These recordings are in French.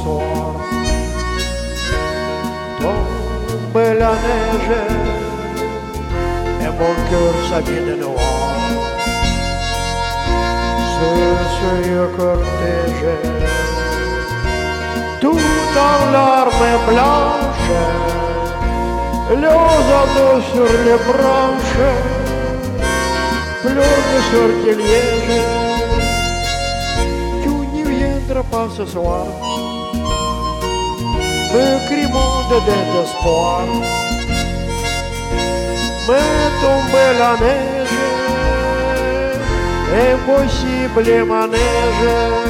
soir. Tombe la neige et mon cœur s'habille de noir. Ce seuil cortège, tout en larmes blanches, les oiseaux sur les branches pleurent de sortilèges. Tu n'y viendras pas ce soir, me criant de désespoir. Mais tombe la neige, impossible manège.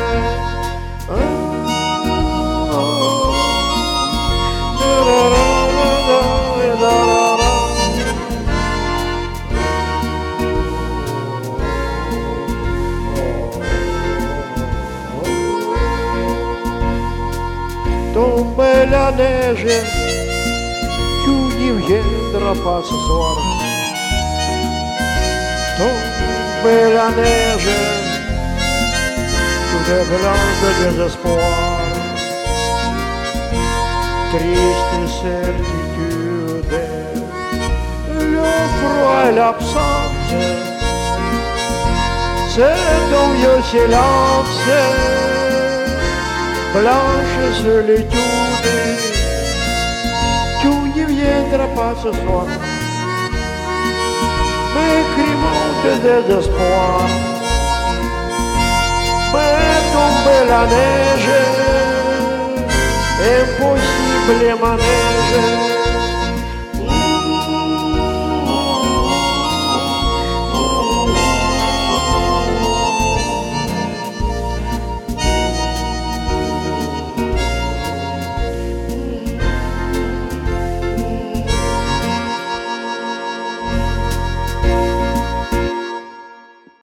Tombe la neige, tu n'y viendras pas ce soir. Tombe la neige, tout est blanc de désespoir. Triste certitude, le froid et l'absence, c'est ton vieux silence. Blanche solitude, tu n'y viendras pas ce soir. Mes crimes de désespoir, mais tombe la neige, impossible manège.